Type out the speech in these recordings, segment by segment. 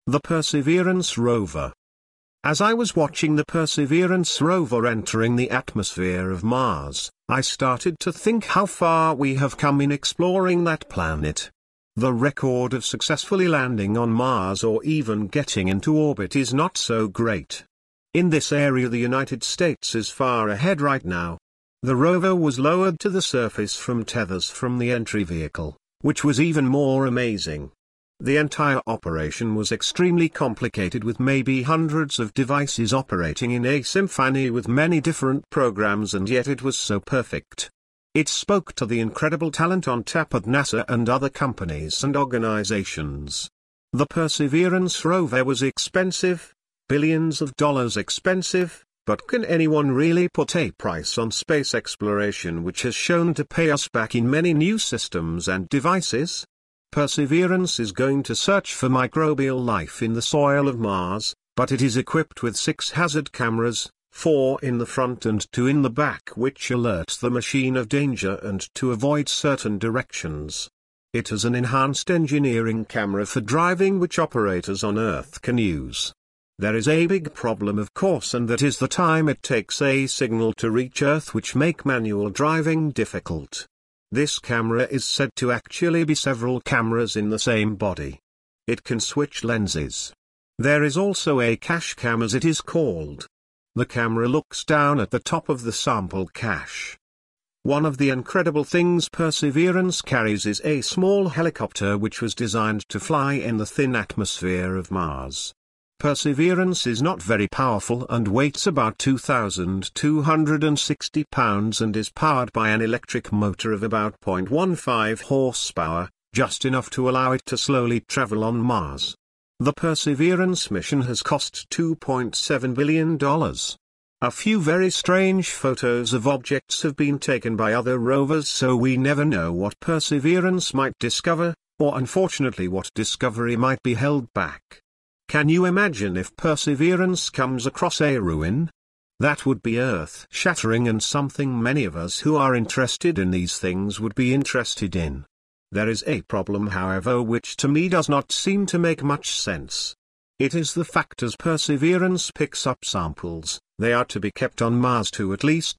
The Perseverance rover. As I was watching the Perseverance rover entering the atmosphere of Mars, I started to think how far we have come in exploring that planet. The record of successfully landing on Mars or even getting into orbit is not so great. In this area the United States is far ahead right now. The rover was lowered to the surface from tethers from the entry vehicle, which was even more amazing. The entire operation was extremely complicated with maybe hundreds of devices operating in a symphony with many different programs, and yet it was so perfect. It spoke to the incredible talent on tap at NASA and other companies and organizations. The Perseverance rover was expensive, billions of dollars expensive, but can anyone really put a price on space exploration which has shown to pay us back in many new systems and devices? Perseverance is going to search for microbial life in the soil of Mars, but it is equipped with 6 hazard cameras, 4 in the front and 2 in the back, which alerts the machine of danger and to avoid certain directions. It has an enhanced engineering camera for driving which operators on Earth can use. There is a big problem of course, and that is the time it takes a signal to reach Earth, which make manual driving difficult. This camera is said to actually be several cameras in the same body. It can switch lenses. There is also a cache cam, as it is called. The camera looks down at the top of the sample cache. One of the incredible things Perseverance carries is a small helicopter which was designed to fly in the thin atmosphere of Mars. Perseverance is not very powerful and weighs about 2,260 pounds and is powered by an electric motor of about 0.15 horsepower, just enough to allow it to slowly travel on Mars. The Perseverance mission has cost $2.7 billion. A few very strange photos of objects have been taken by other rovers, so we never know what Perseverance might discover, or unfortunately what discovery might be held back. Can you imagine if Perseverance comes across a ruin? That would be earth-shattering and something many of us who are interested in these things would be interested in. There is a problem, however, which to me does not seem to make much sense. It is the fact as Perseverance picks up samples, they are to be kept on Mars to at least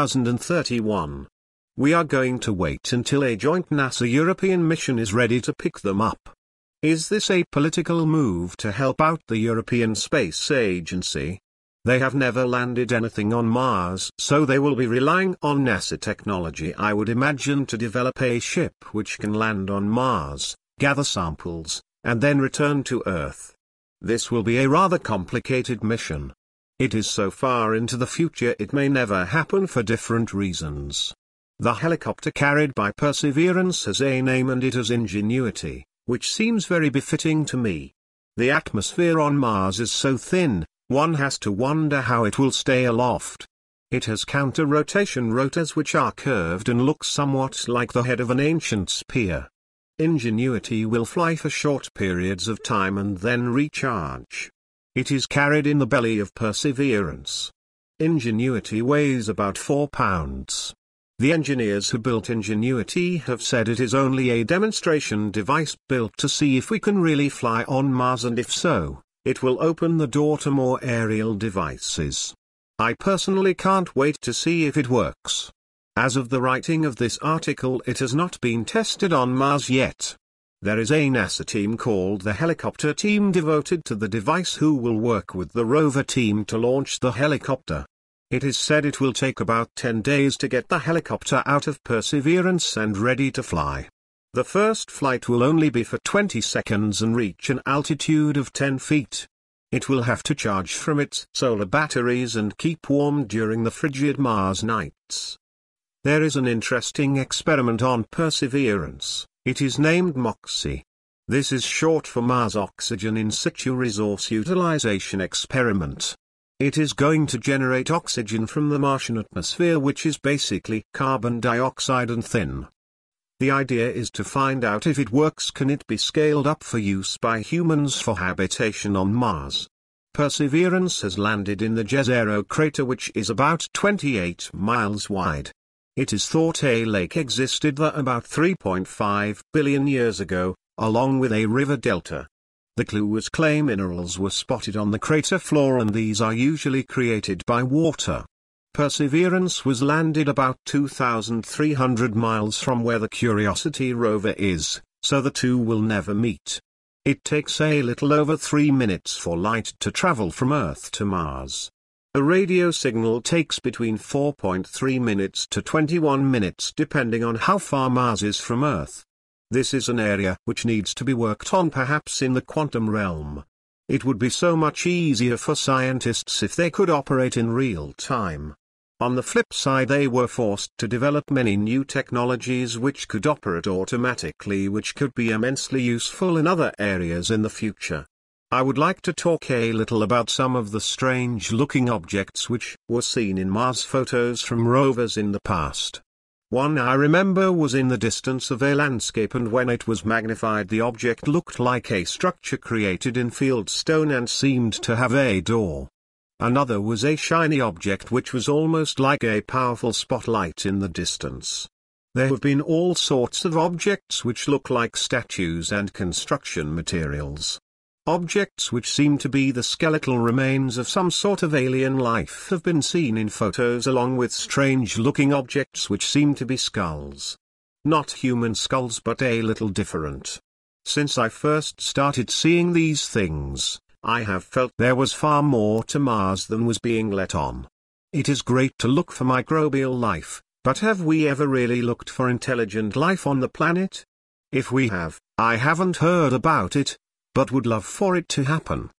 2031. We are going to wait until a joint NASA-European mission is ready to pick them up. Is this a political move to help out the European Space Agency? They have never landed anything on Mars, so they will be relying on NASA technology, I would imagine, to develop a ship which can land on Mars, gather samples, and then return to Earth. This will be a rather complicated mission. It is so far into the future it may never happen for different reasons. The helicopter carried by Perseverance has a name, and it is Ingenuity, which seems very befitting to me. The atmosphere on Mars is so thin, one has to wonder how it will stay aloft. It has counter-rotation rotors which are curved and look somewhat like the head of an ancient spear. Ingenuity will fly for short periods of time and then recharge. It is carried in the belly of Perseverance. Ingenuity weighs about 4 pounds. The engineers who built Ingenuity have said it is only a demonstration device built to see if we can really fly on Mars, and if so, it will open the door to more aerial devices. I personally can't wait to see if it works. As of the writing of this article, it has not been tested on Mars yet. There is a NASA team called the helicopter team devoted to the device who will work with the rover team to launch the helicopter. It is said it will take about 10 days to get the helicopter out of Perseverance and ready to fly. The first flight will only be for 20 seconds and reach an altitude of 10 feet. It will have to charge from its solar batteries and keep warm during the frigid Mars nights. There is an interesting experiment on Perseverance. It is named MOXIE. This is short for Mars Oxygen In Situ Resource Utilization Experiment. It is going to generate oxygen from the Martian atmosphere, which is basically carbon dioxide and thin. The idea is to find out if it works. Can it be scaled up for use by humans for habitation on Mars? Perseverance has landed in the Jezero crater, which is about 28 miles wide. It is thought a lake existed there about 3.5 billion years ago, along with a river delta. The clue was clay minerals were spotted on the crater floor, and these are usually created by water. Perseverance was landed about 2,300 miles from where the Curiosity rover is, so the two will never meet. It takes a little over 3 minutes for light to travel from Earth to Mars. A radio signal takes between 4.3 minutes to 21 minutes depending on how far Mars is from Earth. This is an area which needs to be worked on, perhaps in the quantum realm. It would be so much easier for scientists if they could operate in real time. On the flip side, they were forced to develop many new technologies which could operate automatically, which could be immensely useful in other areas in the future. I would like to talk a little about some of the strange-looking objects which were seen in Mars photos from rovers in the past. One I remember was in the distance of a landscape, and when it was magnified the object looked like a structure created in fieldstone and seemed to have a door. Another was a shiny object which was almost like a powerful spotlight in the distance. There have been all sorts of objects which look like statues and construction materials. Objects which seem to be the skeletal remains of some sort of alien life have been seen in photos, along with strange-looking objects which seem to be skulls. Not human skulls, but a little different. Since I first started seeing these things, I have felt there was far more to Mars than was being let on. It is great to look for microbial life, but have we ever really looked for intelligent life on the planet? If we have, I haven't heard about it, but would love for it to happen.